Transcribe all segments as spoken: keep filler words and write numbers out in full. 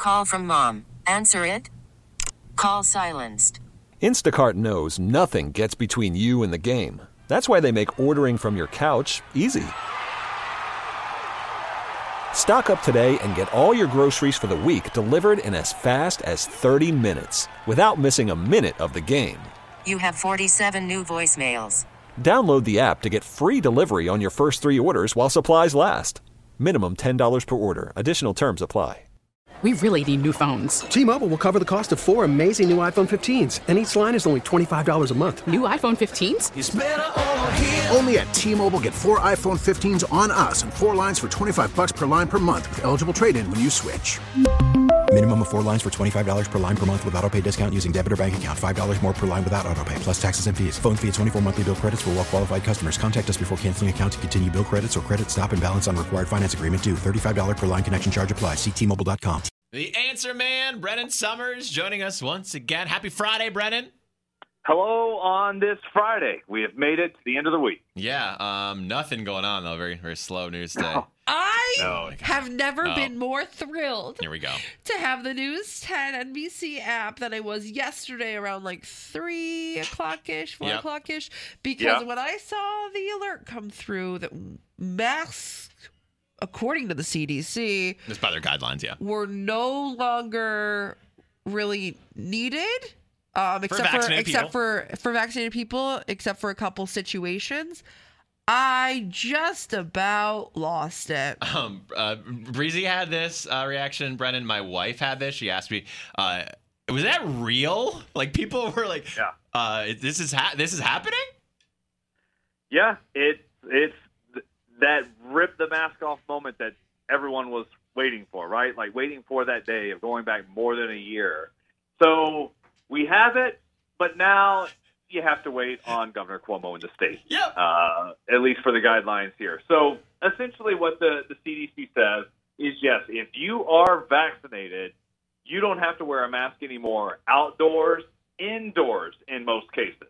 call from mom. Answer it. Call silenced. Instacart knows nothing gets between you and the game. That's why they make ordering from your couch easy. Stock up today and get all your groceries for the week delivered in as fast as thirty minutes without missing a minute of the game. You have forty-seven new voicemails. Download the app to get free delivery on your first three orders while supplies last. Minimum ten dollars per order. Additional terms apply. We really need new phones. T-Mobile will cover the cost of four amazing new iPhone fifteens, and each line is only twenty-five dollars a month. New iPhone fifteens? It's better over here. Only at T-Mobile, get four iPhone fifteens on us and four lines for twenty-five bucks per line per month with eligible trade-in when you switch. Minimum of four lines for twenty-five dollars per line per month with autopay discount using debit or bank account. five dollars more per line without autopay, plus taxes and fees. Phone fee at twenty-four monthly bill credits for well-qualified customers. Contact us before canceling account to continue bill credits or credit stop and balance on required finance agreement due. thirty-five dollars per line connection charge applies. See T Mobile dot com. The answer man, Brennan Summers, joining us once again. Happy Friday, Brennan. Hello on this Friday. We have made it to the end of the week. Yeah, um, nothing going on, though. Very, very slow news day. I No. have never Oh. been more thrilled Here we go. to have the News ten N B C app than I was yesterday around like three o'clock-ish, four Yep. o'clock-ish, because Yep. when I saw the alert come through that masks, according to the C D C, Just by their guidelines, yeah. were no longer really needed. Um, except for, vaccinated except people. for for vaccinated people, except for a couple situations, I just about lost it. Um, uh, Breezy had this uh, reaction. Brennan, my wife had this. She asked me, uh, "Was that real?" Like people were like, Yeah. uh, "This is ha- this is happening." Yeah, it's it's th- that rip the mask off moment that everyone was waiting for, right? Like waiting for that day of going back more than a year. So we have it, but now you have to wait on Governor Cuomo in the state, Yep. uh, at least for the guidelines here. So essentially what the, the C D C says is, yes, if you are vaccinated, you don't have to wear a mask anymore outdoors, indoors in most cases.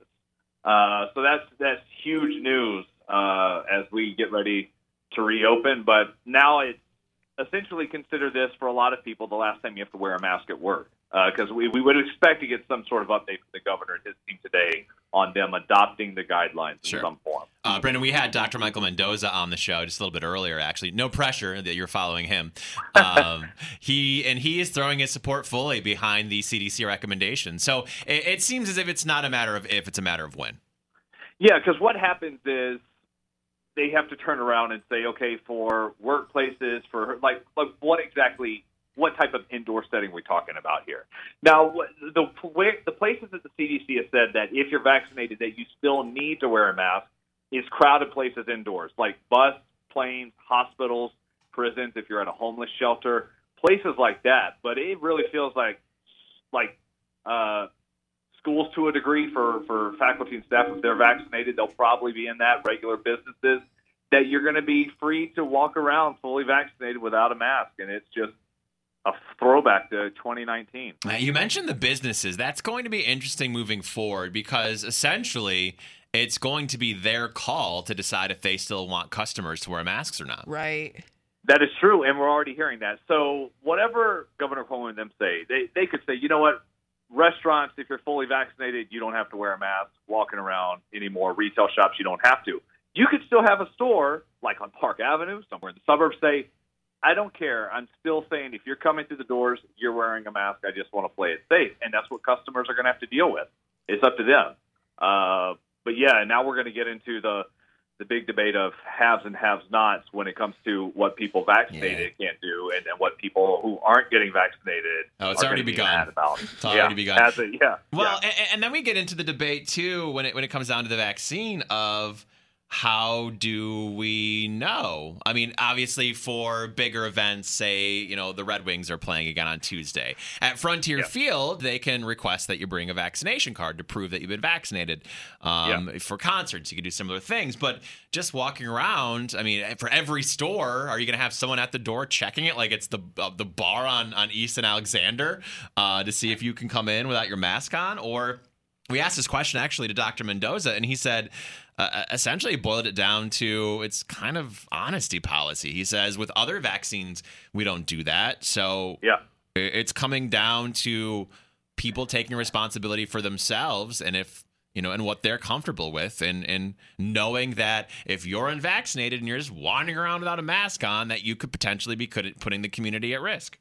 Uh, so that's that's huge news uh, as we get ready to reopen. But now it's essentially consider this for a lot of people the last time you have to wear a mask at work, because we, we would expect to get some sort of update from the governor and his team today on them adopting the guidelines Sure. in some form. Uh, Brendan, we had Doctor Michael Mendoza on the show just a little bit earlier, actually. No pressure that you're following him. Um, he and he is throwing his support fully behind the C D C recommendation. So it, it seems as if it's not a matter of if, it's a matter of when. Yeah, because what happens is they have to turn around and say, okay, for workplaces, for like, like what exactly, what type of indoor setting we're talking about here. Now, the where, the places that the C D C has said that if you're vaccinated that you still need to wear a mask is crowded places indoors, like bus, planes, hospitals, prisons, if you're at a homeless shelter, places like that. But it really feels like like uh, schools to a degree for, for faculty and staff. If they're vaccinated, they'll probably be in that. Regular businesses, that you're going to be free to walk around fully vaccinated without a mask. And it's just a throwback to twenty nineteen. Now, you mentioned the businesses. That's going to be interesting moving forward because essentially it's going to be their call to decide if they still want customers to wear masks or not. Right. That is true, and we're already hearing that. So whatever Governor Cuomo and them say, they, they could say, you know what, restaurants, if you're fully vaccinated, you don't have to wear a mask walking around anymore. Retail shops, you don't have to. You could still have a store, like on Park Avenue, somewhere in the suburbs, say, I don't care. I'm still saying if you're coming through the doors, you're wearing a mask. I just want to play it safe. And that's what customers are going to have to deal with. It's up to them. Uh, but, yeah, now we're going to get into the the big debate of haves and have-nots when it comes to what people vaccinated yeah. can't do and, and what people who aren't getting vaccinated oh, it's are already be begun. mad about. It's already yeah, begun. As a, yeah. Well, yeah. And, and then we get into the debate, too, when it when it comes down to the vaccine of how do we know? I mean, obviously for bigger events, say, you know, the Red Wings are playing again on Tuesday. At Frontier yeah. Field, they can request that you bring a vaccination card to prove that you've been vaccinated. Um, yeah. For concerts, you can do similar things. But just walking around, I mean, for every store, are you going to have someone at the door checking it like it's the uh, the bar on, on East and Alexander uh, to see if you can come in without your mask on? Or we asked this question actually to Doctor Mendoza, and he said, Uh, essentially boiled it down to it's kind of honesty policy. He says with other vaccines, we don't do that. So yeah. It's coming down to people taking responsibility for themselves and if you know, and what they're comfortable with, and, and knowing that if you're unvaccinated and you're just wandering around without a mask on, that you could potentially be putting the community at risk.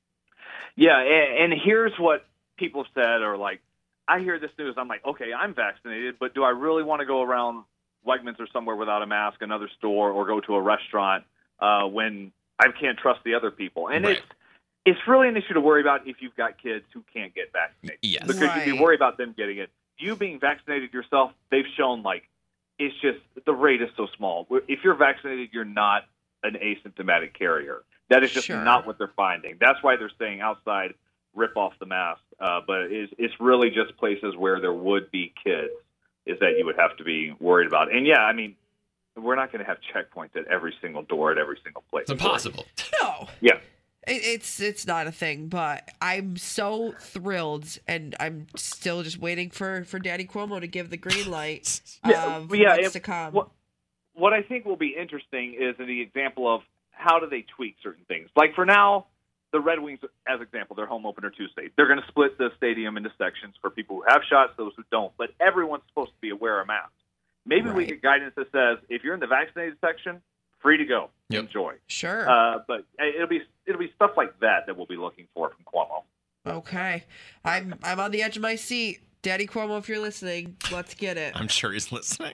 Yeah, and, and here's what people said, or like, I hear this news, I'm like, okay, I'm vaccinated, but do I really want to go around Wegmans or somewhere without a mask, another store, or go to a restaurant uh, when I can't trust the other people? And right. it's it's really an issue to worry about if you've got kids who can't get vaccinated. Yes. Because right. you worry about them getting it. You being vaccinated yourself, they've shown, like, it's just the rate is so small. If you're vaccinated, you're not an asymptomatic carrier. That is just Sure. not what they're finding. That's why they're saying outside, rip off the mask. Uh, but it's, it's really just places where there would be kids is that you would have to be worried about. And, yeah, I mean, we're not going to have checkpoints at every single door at every single place. It's impossible. No. Yeah. It, it's it's not a thing, but I'm so thrilled, and I'm still just waiting for, for Danny Cuomo to give the green light Yeah, of yeah, what's it- to come. What, what I think will be interesting is the example of how do they tweak certain things. Like for now, the Red Wings, as example, their home opener Tuesday. They're going to split the stadium into sections for people who have shots, those who don't. But everyone's supposed to be aware of masks. Maybe we Right. get guidance that says if you're in the vaccinated section, free to go, Yep. enjoy. Sure. Uh, but it'll be it'll be stuff like that that we'll be looking for from Cuomo. Okay. I'm I'm on the edge of my seat. Daddy Cuomo, if you're listening, let's get it. I'm sure he's listening.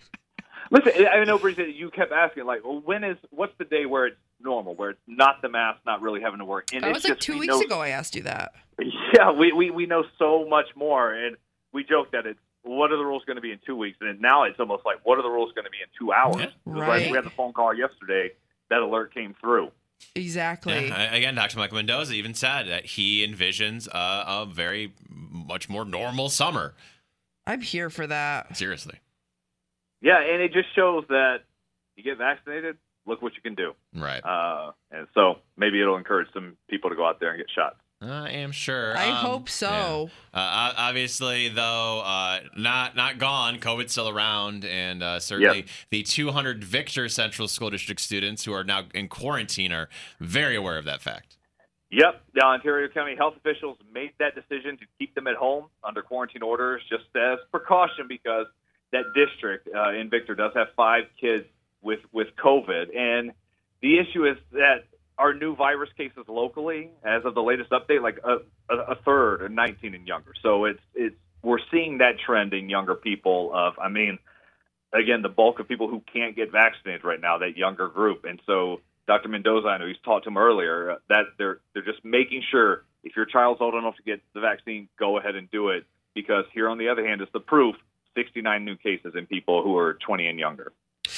Listen, I know, Breeze, that you kept asking, like, well, when is what's the day where it's normal, where it's not the mask, not really having to work? And That it's was like just, two we weeks know, ago I asked you that. Yeah, we, we, we know so much more, and we joke that it's what are the rules going to be in two weeks, and now it's almost like what are the rules going to be in two hours? Yeah. It was like Right. we had the phone call yesterday, that alert came through. Exactly. Yeah, I- again, Doctor Michael Mendoza even said that he envisions a, a very much more normal summer. I'm here for that. Seriously. Yeah, and it just shows that you get vaccinated, look what you can do. Right. Uh, and so maybe it'll encourage some people to go out there and get shots. I am sure. I Um, hope so. yeah. Uh, obviously, though, uh, not not gone. COVID's still around, and uh, certainly Yep. the two hundred Victor Central School District students who are now in quarantine are very aware of that fact. Yep, the Ontario County health officials made that decision to keep them at home under quarantine orders just as precaution because that district uh, in Victor does have five kids with, with COVID. And the issue is that our new virus cases locally, as of the latest update, like a, a, a third are nineteen and younger. So it's it's we're seeing that trend in younger people of, I mean, again, the bulk of people who can't get vaccinated right now, that younger group. And so Doctor Mendoza, I know he's talked to him earlier, uh, that they're they're just making sure if your child's old enough to get the vaccine, go ahead and do it. Because here, on the other hand, is the proof, sixty-nine new cases in people who are twenty and younger.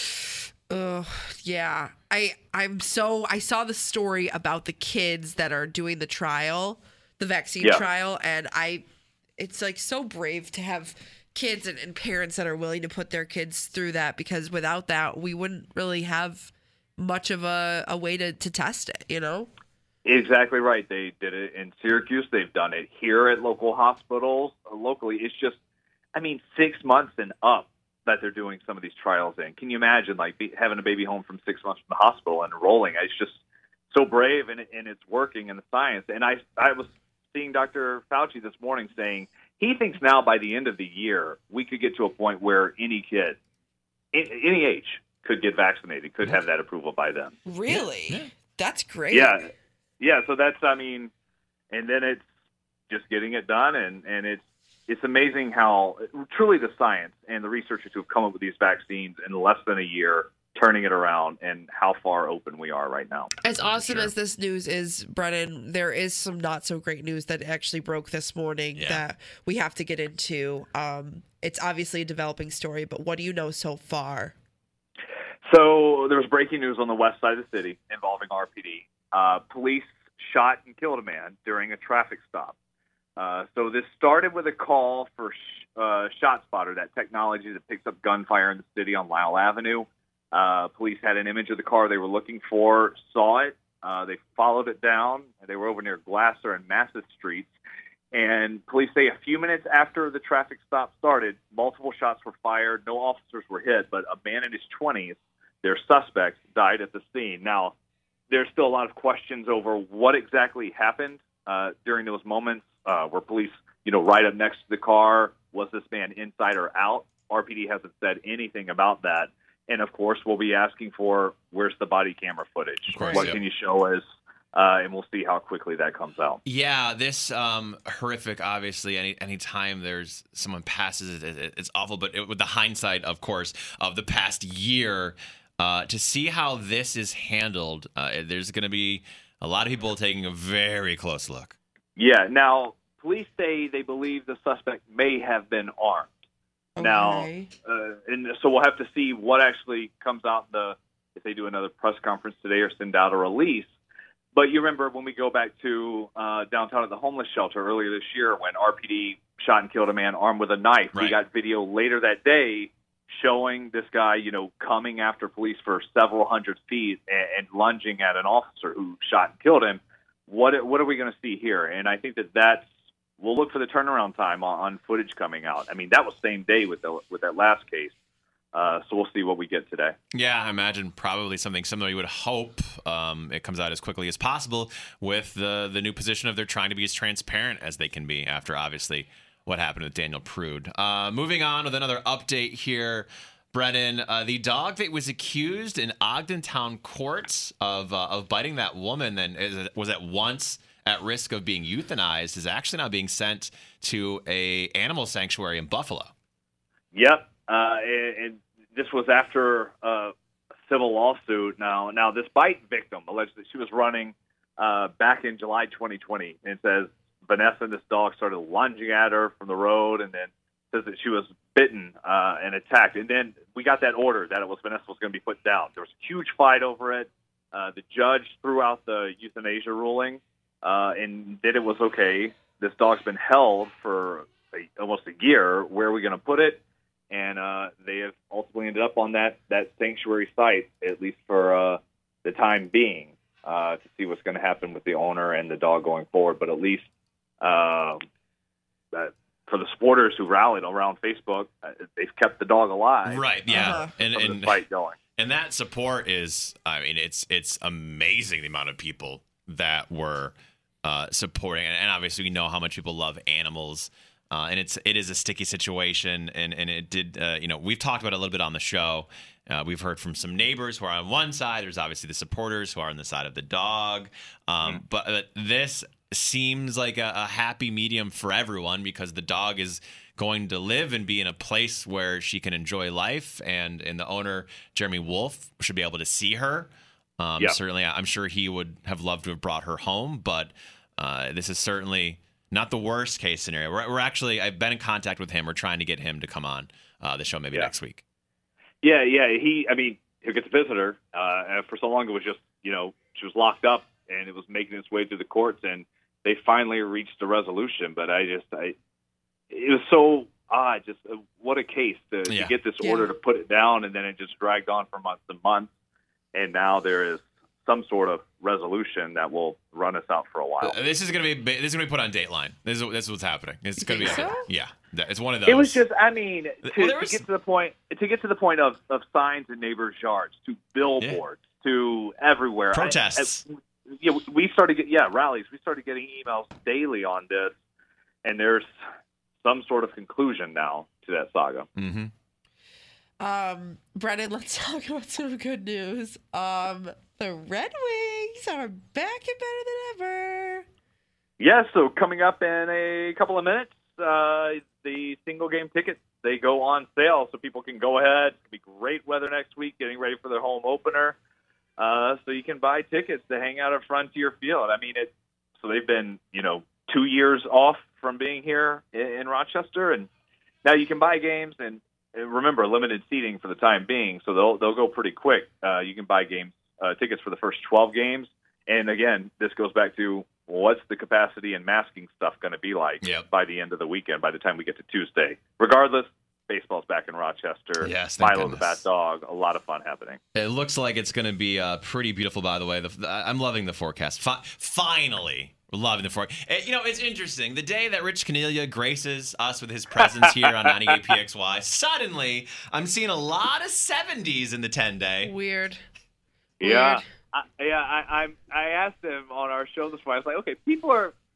Ugh, yeah. I I'm so I saw the story about the kids that are doing the trial, the vaccine Yeah. trial, and I it's like so brave to have kids and, and parents that are willing to put their kids through that, because without that we wouldn't really have much of a, a way to, to test it, you know? Exactly right. They did it in Syracuse. They've done it here at local hospitals. Uh, locally, it's just, I mean, six months and up that they're doing some of these trials in. Can you imagine, like, be, having a baby home from six months from the hospital and enrolling? It's just so brave, and, and it's working in the science. And I, I was seeing Doctor Fauci this morning saying he thinks now by the end of the year we could get to a point where any kid, in, any age, could get vaccinated, could have that approval by then. Really? Yeah. That's great. Yeah. Yeah, so that's, I mean, and then it's just getting it done, and, and it's it's amazing how truly the science and the researchers who have come up with these vaccines in less than a year, turning it around, and how far open we are right now. As awesome Sure. as this news is, Brennan, there is some not so great news that actually broke this morning Yeah. that we have to get into. Um, it's obviously a developing story, but what do you know so far? So there was breaking news on the west side of the city involving R P D. Uh, police shot and killed a man during a traffic stop. Uh, so this started with a call for sh- uh, ShotSpotter, that technology that picks up gunfire in the city on Lyle Avenue. Uh, police had an image of the car they were looking for, saw it. Uh, they followed it down. They were over near Glasser and Massett Streets. And police say a few minutes after the traffic stop started, multiple shots were fired. No officers were hit, but a man in his twenties, their suspect, died at the scene. Now, there's still a lot of questions over what exactly happened uh, during those moments. Uh, were police, you know, right up next to the car? Was this man inside or out? R P D hasn't said anything about that. And, of course, we'll be asking for where's the body camera footage? Of course, what yep. can you show us? Uh, and we'll see how quickly that comes out. Yeah, this um, horrific, obviously, any any time there's someone passes it, it it's awful. But it, with the hindsight, of course, of the past year, uh, to see how this is handled, uh, there's going to be a lot of people taking a very close look. Yeah. Now, police say they believe the suspect may have been armed. Okay. Now, uh, and so we'll have to see what actually comes out in the if they do another press conference today or send out a release. But you remember when we go back to uh, downtown at the homeless shelter earlier this year when R P D shot and killed a man armed with a knife. Right. We got video later that day showing this guy, you know, coming after police for several hundred feet and, and lunging at an officer who shot and killed him. What what are we going to see here? And I think that that's we'll look for the turnaround time on, on footage coming out. I mean, that was same day with the with that last case. Uh, so we'll see what we get today. Yeah, I imagine probably something similar. You would hope um, it comes out as quickly as possible with the the new position of they're trying to be as transparent as they can be after obviously what happened with Daniel Prude. Uh, moving on with another update here, Brennan. Uh, the dog that was accused in Ogden Town courts of uh, of biting that woman and is, was at once at risk of being euthanized is actually now being sent to a animal sanctuary in Buffalo. Yep, uh, and, and this was after uh, a civil lawsuit. Now, now this bite victim alleged that she was running uh, back in July twenty twenty. And it says Vanessa and this dog started lunging at her from the road, and then says that she was bitten uh, and attacked. And then we got that order that it was Vanessa was going to be put down. There was a huge fight over it. Uh, the judge threw out the euthanasia ruling, uh, and then it was okay. This dog's been held for a, almost a year. Where are we going to put it? And uh, they have ultimately ended up on that, that sanctuary site, at least for uh, the time being, uh, to see what's going to happen with the owner and the dog going forward. But at least uh, that for the supporters who rallied around Facebook, uh, they've kept the dog alive. Right, yeah. Uh-huh. And, From and the fight going. And that support is, I mean, it's it's amazing the amount of people that were uh, supporting. And, and obviously we know how much people love animals. Uh, and it's it is a sticky situation, and and it did uh, you know we've talked about it a little bit on the show. Uh, we've heard from some neighbors who are on one side. There's obviously the supporters who are on the side of the dog. Um, mm-hmm. But uh, this seems like a, a happy medium for everyone because the dog is going to live and be in a place where she can enjoy life, and and the owner Jeremy Wolf should be able to see her. Um, yep. Certainly, I'm sure he would have loved to have brought her home, but uh, this is certainly not the worst case scenario. We're, we're actually, I've been in contact with him. We're trying to get him to come on uh, the show maybe yeah. next week. Yeah, yeah. He, I mean, he'll get to visit her. Uh, and for so long, it was just, you know, she was locked up and it was making its way through the courts, and they finally reached a resolution. But I just, I, it was so odd. Just uh, what a case to, Yeah. to get this Yeah. order to put it down, and then it just dragged on for months and months. And now there is some sort of resolution that will run us out for a while. Uh, this is gonna be this is gonna be put on Dateline. This is this is what's happening. It's You gonna be think so? yeah. that- It's one of those. It was just, I mean, to, Well, there to was- get to the point, to get to the point of, of signs in neighbors' yards, to billboards, to everywhere. I- Protests. I, yeah, we started get yeah rallies. We started getting emails daily on this, and there's some sort of conclusion now to that saga. Mm-hmm. Um, Brennan, let's talk about some good news. Um, the Red Wings are back and better than ever. Yeah, so coming up in a couple of minutes, uh, the single game tickets, they go on sale, so people can go ahead. It's going to be great weather next week, getting ready for their home opener. Uh, so you can buy tickets to hang out at Frontier Field. I mean, it. So they've been, you know, two years off from being here in, in Rochester, and now you can buy games. And, and remember, limited seating for the time being, so they'll they'll go pretty quick. Uh, you can buy games uh, tickets for the first twelve games, and again, this goes back to what's the capacity and masking stuff going to be like Yep. by the end of the weekend, by the time we get to Tuesday. Regardless, baseball's back in Rochester. Yes, thank Milo the goodness. Bat Dog, a lot of fun happening. It looks like it's going to be uh, pretty beautiful, by the way. The, the, I'm loving the forecast. Fi- finally, we're loving the forecast. You know, it's interesting. The day that Rich Cornelia graces us with his presence here on ninety-eight P X Y, suddenly I'm seeing a lot of seventies in the ten-day. Weird. Yeah. Weird. I, yeah, I, I I asked him on our show this morning. I was like, okay, people are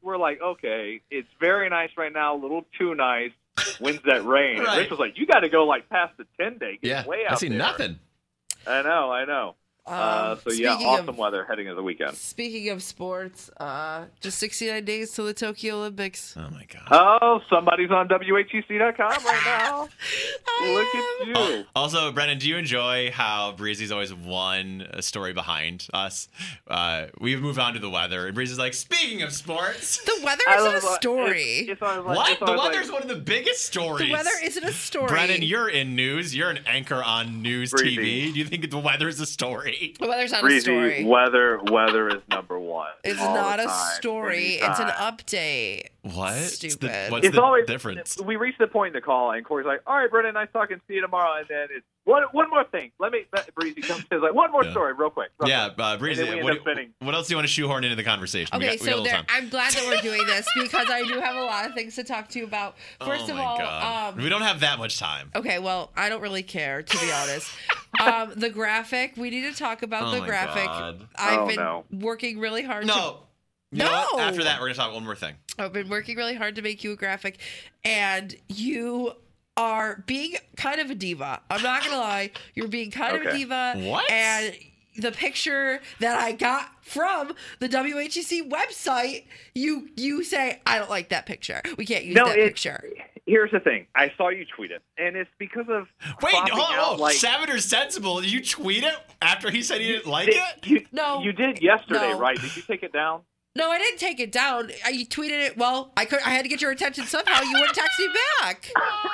we're like, okay, it's very nice right now, a little too nice. When's that rain? Right. And Rich was like, you got to go like past the ten day. Get Yeah, way out I see there. nothing. I know, I know. Um, uh, so yeah, speaking awesome of- weather heading into the weekend. Speaking of sports, uh, just sixty-nine days till the Tokyo Olympics. Oh my god. Oh, somebody's on W H E C dot com right now. Look at you. Also, Brennan, do you enjoy how Breezy's always one story behind us? Uh, we've moved on to the weather, and Breezy's like, speaking of sports. The weather I isn't love a it. story. It's, it's always like, What? it's The always weather's like, one of the biggest stories. The weather isn't a story. Brennan, you're in news. You're an anchor on news T V. Breezy. Do you think the weather's a story? The weather's not a Breezy, story. weather, weather is number one. It's all not the a time, story. It's an anytime. update. What? Stupid. It's the- what's It's the always difference? We reached the point in the call, and Corey's like, "All right, Brendan, nice talking. See you tomorrow." And then it's one, one more thing. Let me. Breezy comes in, like, one more Yeah. story, real quick. real Yeah, quick. uh, Breezy, And then we what, end up do- spinning. what else do you want to shoehorn into the conversation? we Okay, got, we got a so little there, time. I'm glad that we're doing this because I do have a lot of things to talk to you about. First oh of my all, God. um, we don't have that much time. okay, well, I don't really care, to be honest. um, the graphic, we need to talk about Oh the my graphic. God. I've Oh, been no. working really hard to No. You know what? No. After that, we're going to talk one more thing. I've been working really hard to make you a graphic, and you are being kind of a diva. I'm not gonna lie, you're being kind of a Okay. diva. What? And the picture that I got from the W H E C website, you you say I don't like that picture. We can't use No, that it's, picture. here's the thing. I saw you tweet it, and it's because of Wait, cropping hold out, on. like, Savage Sensible, did you tweet it after he said he didn't like Did- it? You, No. you did yesterday, No. right? Did you take it down? No, I didn't take it down. I you tweeted it. Well, I could. I had to get your attention somehow. You wouldn't text me back.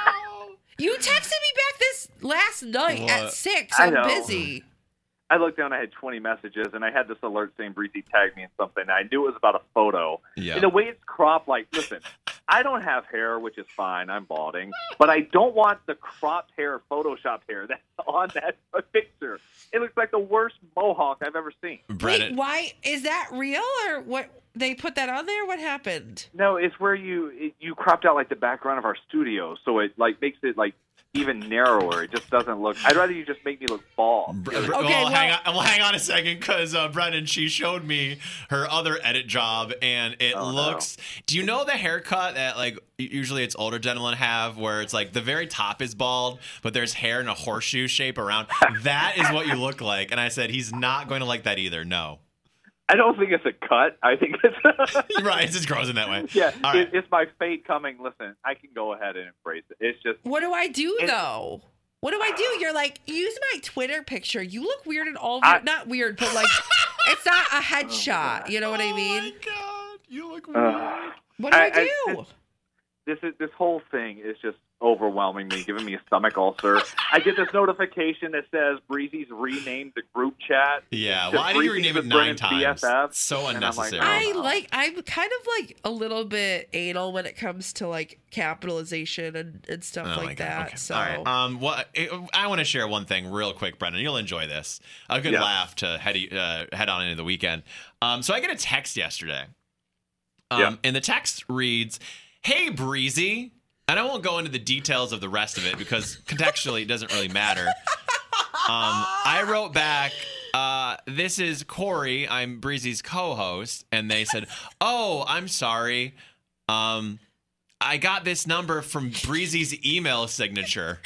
You texted me back this last night What? at six. I I'm know. busy. I looked down. I had twenty messages, and I had this alert saying Breezy tagged me in something. I knew it was about a photo. Yeah. And the way it's cropped, like, listen, I don't have hair, which is fine. I'm balding, but I don't want the cropped hair, photoshopped hair that's on that picture. It looks like the worst mohawk I've ever seen. Brennan, Wait, why is that real or what? They put that on there? What happened? No, it's where you it, you cropped out like the background of our studio, so it like makes it like even narrower. It just doesn't look. I'd rather you just make me look bald. Br- Really. br- Okay, well, well- hang on. Well, hang on a second, because uh, Brennan, she showed me her other edit job, and it Oh, no. looks. Do you know the haircut that like usually it's older gentlemen have, where it's like the very top is bald, but there's hair in a horseshoe shape around? That is what you look like. And I said he's not going to like that either. No. I don't think it's a cut. I think it's Right, it just grows in that way. yeah. All right. It, it's my fate coming. Listen, I can go ahead and embrace it. It's just What do I do And- though? What do I do? You're like, use my Twitter picture. You look weird in all. I- not weird, but like, it's not a headshot. You know what I mean? Oh my God, you look weird. uh, What do I, I- do? I- this is this whole thing is just overwhelming me, giving me a stomach ulcer. I get this notification that says Breezy's renamed the group chat. Yeah, to why did you Breezy's rename it with nine Brennan's times? B F F, So and I'm like, unnecessary. I no. like. I'm kind of like a little bit anal when it comes to like capitalization and, and stuff Oh my like God. that. Okay. So All right. Um, what I want to share one thing real quick, Brendan. You'll enjoy this. A good Yeah. laugh to head uh, head on into the weekend. Um, so I get a text yesterday. Um, Yeah. and the text reads, "Hey Breezy," and I won't go into the details of the rest of it because contextually it doesn't really matter. Um, I wrote back, uh, "This is Corey. I'm Breezy's co-host," and they said, "Oh, I'm sorry. Um, I got this number from Breezy's email signature."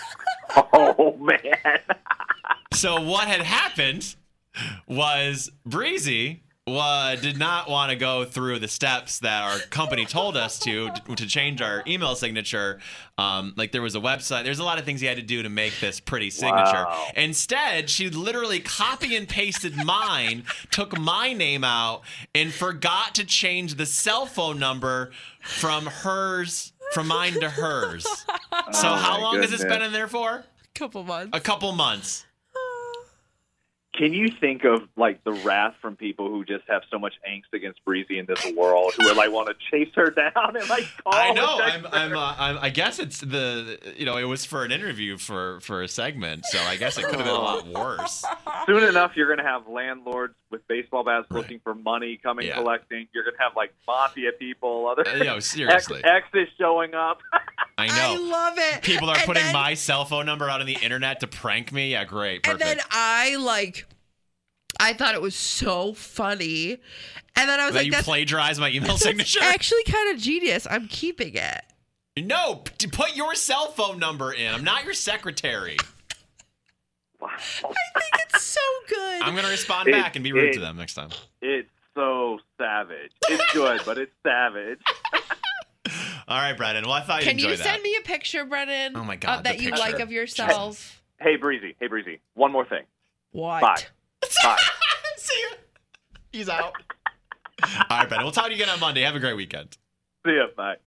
Oh man. So what had happened was Breezy uh, did not want to go through the steps that our company told us to to change our email signature. Um, like there was a website. There's a lot of things he had to do to make this pretty signature. Wow. Instead, she literally copy and pasted mine, took my name out, and forgot to change the cell phone number from hers, from mine to hers. So Oh, how my long has this been goodness. in there for? couple months. A couple months. Can you think of like the wrath from people who just have so much angst against Breezy in this world, who are like want to chase her down and like call I and know. text I'm. her? I'm, uh, I'm. I guess it's the. You know, it was for an interview for for a segment, so I guess it could have been a lot worse. Soon enough, you're going to have landlords with baseball bats Right. looking for money coming Yeah. collecting. You're going to have like mafia people, other Uh, you know, ex- seriously. exes showing up. I I know. love it. People are And putting then- my cell phone number out on the internet to prank me. Yeah, great, And perfect. then I like I thought it was so funny. And then I was that like, you that's, plagiarized my email that's signature? actually kind of genius. I'm keeping it. No, p- put your cell phone number in. I'm not your secretary. Wow. I think it's so good. I'm going to respond It- back and be rude it- to them next time. It's so savage. It's good, but it's savage. All right, Brennan. Well, I thought you'd Can enjoy you that. send me a picture, Brennan? Oh, my God, uh, that the you picture. like of yourself? Hey, Breezy. Hey, Breezy. One more thing. What? Bye. Bye. See ya. He's out. All right, Brennan. We'll talk to you again on Monday. Have a great weekend. See ya. Bye.